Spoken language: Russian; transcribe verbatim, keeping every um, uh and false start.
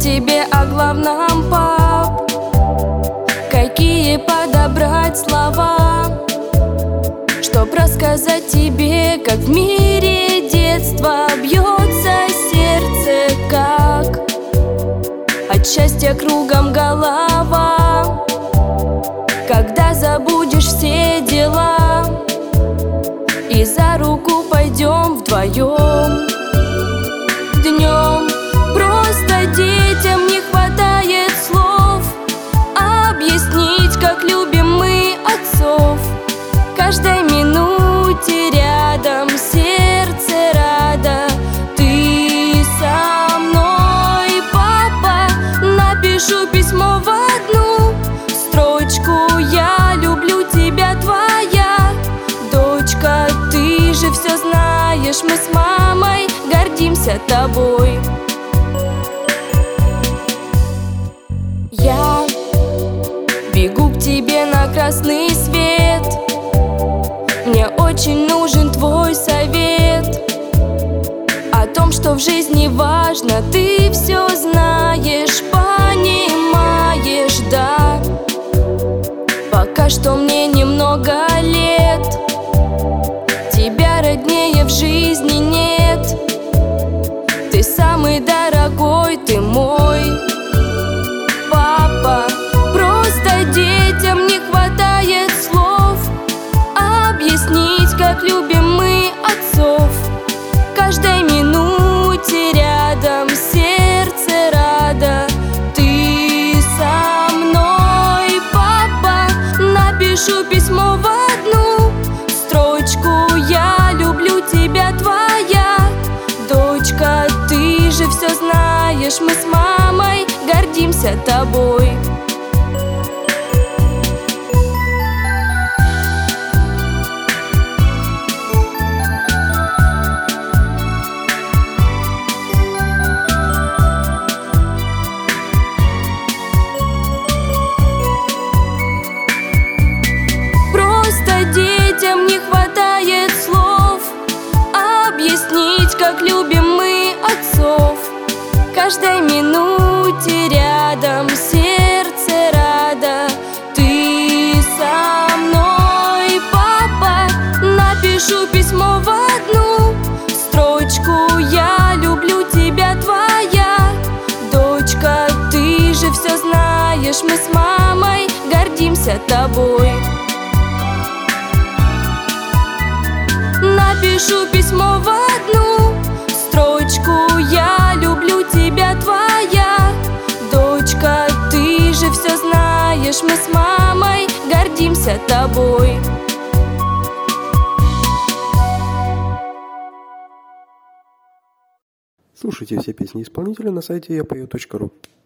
тебе о главном, пап. Какие подобрать слова, чтоб рассказать тебе, как в мире детства бьется сердце, как от счастья кругом голова, когда забудешь все дела и за руку пойдем вдвоем. Днем просто детям не хватает слов объяснить, как любим мы отцов. Каждой минуте рядом сердце радо. Ты со мной, папа, напишу письмо в одну строчку. Я люблю тебя, твоя дочка. Ты же все знаешь, мы с мамой гордимся тобой. Я бегу к тебе на красный свет, мне очень нужен твой совет о том, что в жизни важно. Ты все знаешь, понимаешь, да. Пока что мне немного лет, тебя роднее в жизни нет. Ты самый дорогой, ты мой папа. Просто детям не хватает слов объяснить, как любим мы отцов. Каждой минуте рядом сердце радо. Ты со мной, папа, напишу письмо в одну строчку. Я люблю тебя, твоя дочка. Ты же все знаешь, мы с мамой гордимся тобой. Детям не хватает слов объяснить, как любим мы отцов. Каждой минуте рядом сердце радо. Ты со мной, папа, напишу письмо в одну строчку. Я люблю тебя, твоя дочка. Ты же все знаешь, мы с мамой гордимся тобой. Напишу письмо в одну строчку. Я люблю тебя, твоя дочка. Ты же все знаешь, мы с мамой гордимся тобой. Слушайте все песни исполнителя на сайте я пою точка ру.